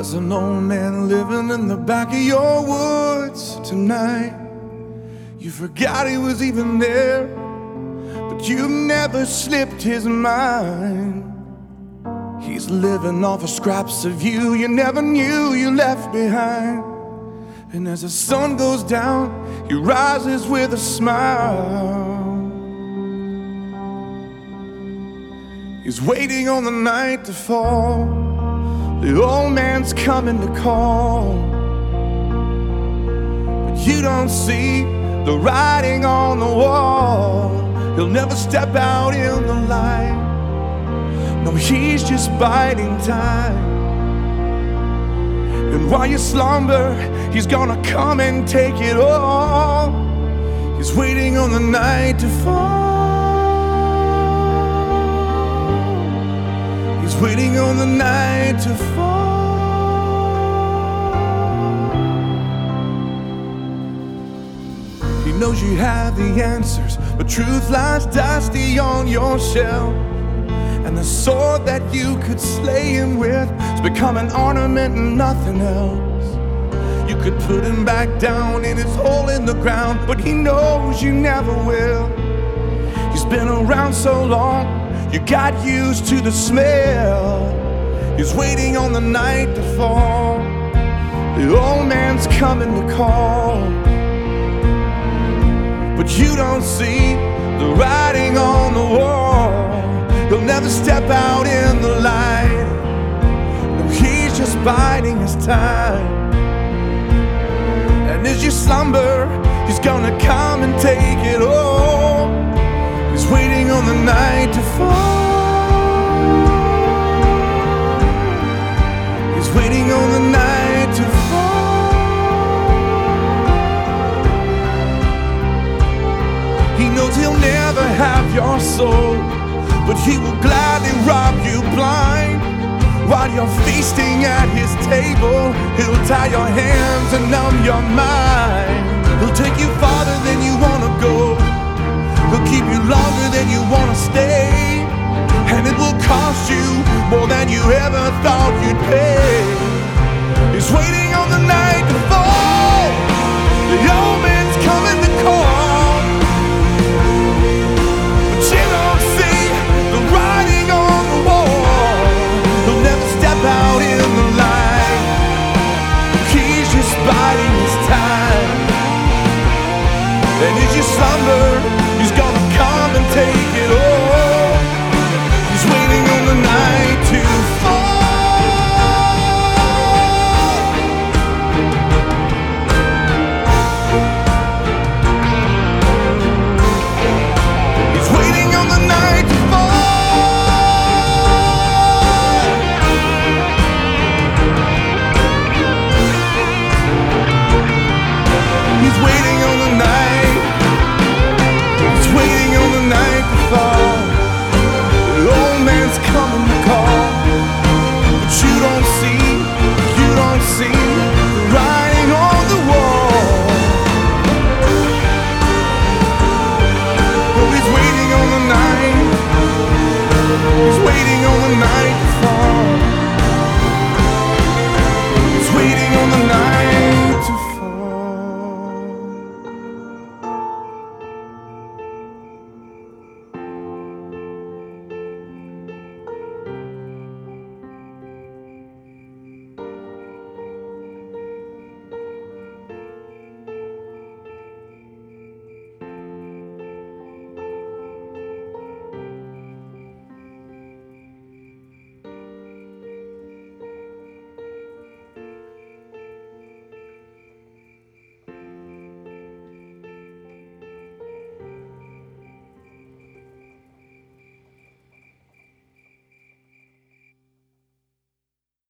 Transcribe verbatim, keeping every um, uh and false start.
There's an old man living in the back of your woods tonight. You forgot he was even there, but you never slipped his mind. He's living off of scraps of you you never knew you left behind. And as the sun goes down, he rises with a smile. He's waiting on the night to fall. The old man's coming to call, but you don't see the writing on the wall. He'll never step out in the light. No, he's just biding time. And while you slumber, he's gonna come and take it all. He's waiting on the night to fall. He's waiting on the night to fall. He knows you have the answers, but truth lies dusty on your shelf. And the sword that you could slay him with has become an ornament and nothing else. You could put him back down in his hole in the ground, but he knows you never will. He's been around so long, you got used to the smell. He's waiting on the night to fall. The old man's coming to call, but you don't see the writing on the wall. He'll never step out in the light. No, he's just biding his time. And as you slumber, he's gonna come and take it all. He's waiting on the night to fall. He's waiting on the night to fall. He knows he'll never have your soul, but he will gladly rob you blind. While you're feasting at his table, he'll tie your hands and numb your mind. He'll take you farther than you wanna go. He'll keep you longer than you wanna stay. And it will cost you more than you ever thought you'd pay.